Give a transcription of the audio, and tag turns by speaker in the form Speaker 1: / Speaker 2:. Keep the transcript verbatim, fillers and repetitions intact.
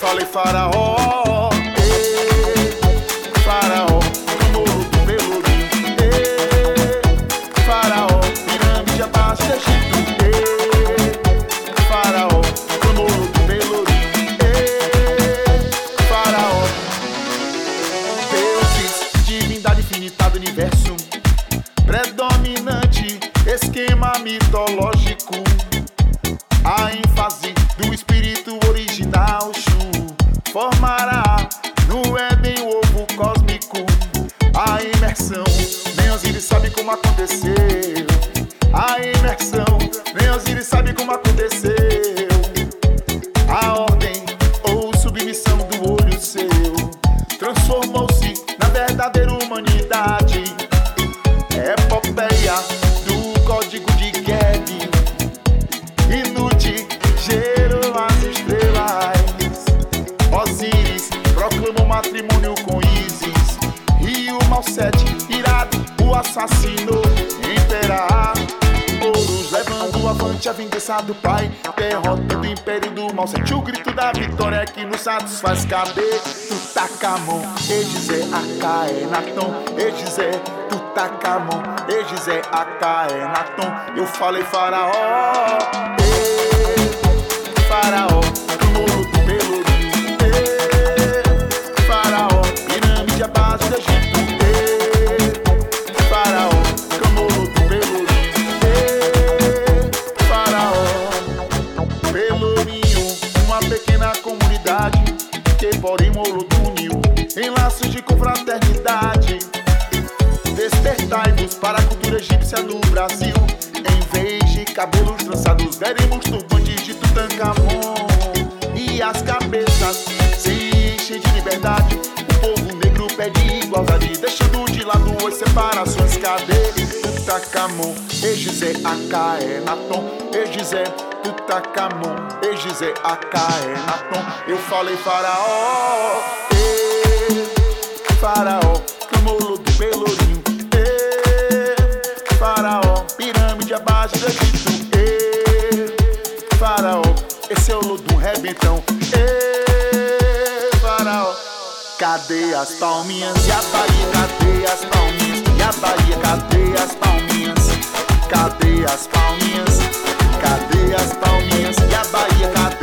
Speaker 1: falei faraó, ei, faraó, Camolo do Pelourinho, ei, faraó, pirâmide abaixo do Egito, ei, faraó, Camolo do Pelourinho, ei, faraó. Deuses, divindade infinita do universo, predominante, esquema mitológico, a ênfase do espírito original, Shu formará no Éden o ovo cósmico, a imersão, nem Osíris sabe como aconteceu, a imersão, nem Osíris sabe como aconteceu, a ordem ou submissão do olho seu transformou-se na verdadeira humanidade, epopeia do código de Geb, Inuti gerou as estrelas, Osíris proclamou matrimônio com Ísis, e o Malsete, irado, o assassinou, Imperá, Horus levando avante a vingança do pai, derrota do império do Malsete, o grito da vitória é que nos satisfaz. Cadê Tutankhamon, Egizé, Acaenaton, Egizé, Tutankhamon, Egizé, Acaenaton. Eu falei faraó, ei, faraó, Camolo do Pelourinho, ei, faraó, pirâmide abaixo do Egito, ei, faraó, Camolo do Pelourinho, ei, faraó. Pelourinho, uma pequena comunidade que porém Olodum uniu em laços de confraternidade. Despertai-vos para a cultura egípcia no Brasil. Em vez de cabelos trançados, veremos turbantes de Tutankhamon. E as cabeças se enchem de liberdade. O povo negro pede igualdade, deixando de lado as separações. Cadê Tutankhamon, Egizé, Acaenaton, Egizé, Tutankhamon, Egizé, Acaenaton. Eu falei faraó, ei, faraó, Camolo do Pelourinho, ei, faraó, pirâmide abaixo do Egito, ei, faraó, esse é o Olodum rebentão, ei, faraó. Cadê as palminhas e a Bahia? Cadê as palminhas e a Bahia? Cadê as palminhas? Cadê as palminhas? Cadê as palminhas e a Bahia? Cadê